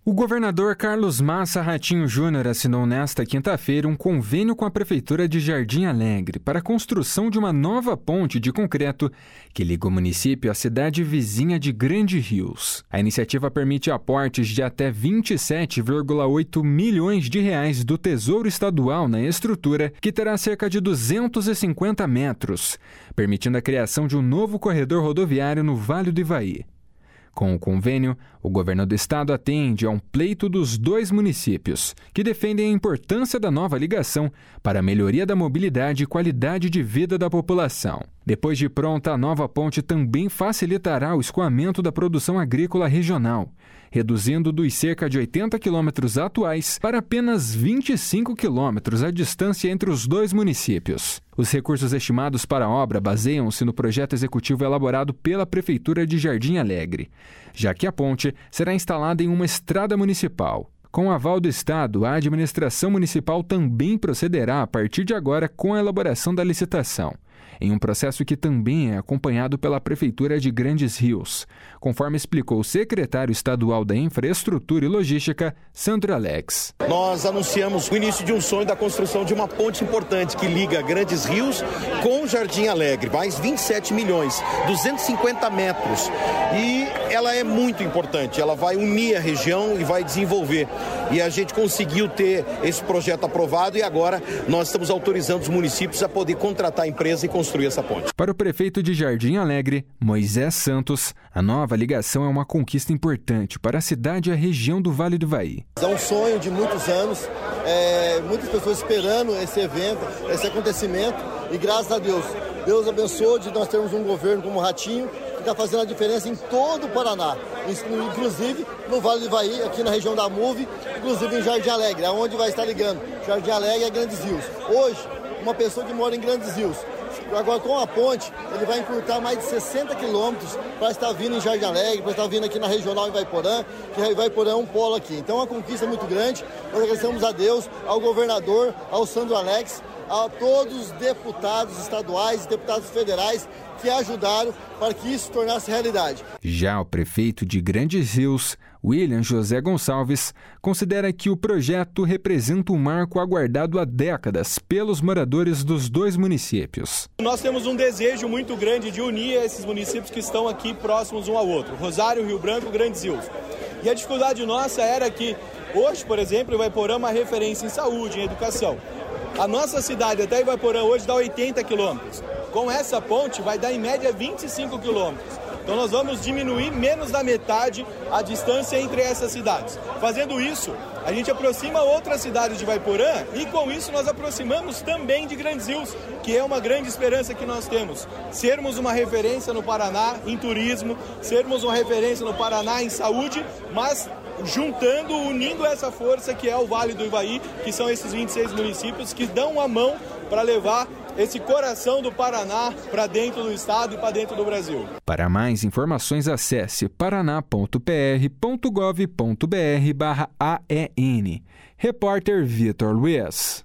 O governador Carlos Massa Ratinho Júnior assinou nesta quinta-feira um convênio com a Prefeitura de Jardim Alegre para a construção de uma nova ponte de concreto que liga o município à cidade vizinha de Grande Rios. A iniciativa permite aportes de até R$ 27,8 milhões do Tesouro Estadual na estrutura, que terá cerca de 250 metros, permitindo a criação de um novo corredor rodoviário no Vale do Ivaí. Com o convênio, o governo do estado atende a um pleito dos dois municípios, que defendem a importância da nova ligação para a melhoria da mobilidade e qualidade de vida da população. Depois de pronta, a nova ponte também facilitará o escoamento da produção agrícola regional, reduzindo dos cerca de 80 quilômetros atuais para apenas 25 quilômetros a distância entre os dois municípios. Os recursos estimados para a obra baseiam-se no projeto executivo elaborado pela Prefeitura de Jardim Alegre, já que a ponte será instalada em uma estrada municipal. Com o aval do Estado, a administração municipal também procederá a partir de agora com a elaboração da licitação, em um processo que também é acompanhado pela Prefeitura de Grandes Rios, conforme explicou o secretário estadual da Infraestrutura e Logística, Sandro Alex. Nós anunciamos o início de um sonho da construção de uma ponte importante que liga Grandes Rios com Jardim Alegre, mais 27 milhões, 250 metros. E ela é muito importante, ela vai unir a região e vai desenvolver. E a gente conseguiu ter esse projeto aprovado e agora nós estamos autorizando os municípios a poder contratar a empresa e construir essa ponte. Para o prefeito de Jardim Alegre, Moisés Santos, a nova ligação é uma conquista importante para a cidade e a região do Vale do Ivaí. É um sonho de muitos anos, muitas pessoas esperando esse evento, esse acontecimento, e graças a Deus, Deus abençoou de nós termos um governo como o Ratinho, que está fazendo a diferença em todo o Paraná, inclusive no Vale do Ivaí, aqui na região da MUV, inclusive em Jardim Alegre, aonde vai estar ligando Jardim Alegre a Grandes Rios. Hoje, uma pessoa que mora em Grandes Rios, agora com a ponte, ele vai encurtar mais de 60 quilômetros para estar vindo em Jardim Alegre, para estar vindo aqui na regional em Ivaiporã, que Ivaiporã é um polo aqui. Então é uma conquista muito grande. Nós agradecemos a Deus, ao governador, ao Sandro Alex, a todos os deputados estaduais e deputados federais que ajudaram para que isso se tornasse realidade. Já o prefeito de Grandes Rios, William José Gonçalves, considera que o projeto representa um marco aguardado há décadas pelos moradores dos dois municípios. Nós temos um desejo muito grande de unir esses municípios que estão aqui próximos um ao outro, Rosário, Rio Branco, Grandes Rios. E a dificuldade nossa era que hoje, por exemplo, Ivaiporã é uma referência em saúde, em educação. A nossa cidade até Ivaiporã hoje dá 80 quilômetros. Com essa ponte vai dar em média 25 quilômetros. Então nós vamos diminuir menos da metade a distância entre essas cidades. Fazendo isso, a gente aproxima outras cidades de Ivaiporã e com isso nós aproximamos também de Grandes Rios, que é uma grande esperança que nós temos. Sermos uma referência no Paraná em turismo, sermos uma referência no Paraná em saúde, mas juntando, unindo essa força que é o Vale do Ivaí, que são esses 26 municípios que dão a mão para levar esse coração do Paraná para dentro do estado e para dentro do Brasil. Para mais informações, acesse paraná.pr.gov.br/AEN. Repórter Vitor Luiz.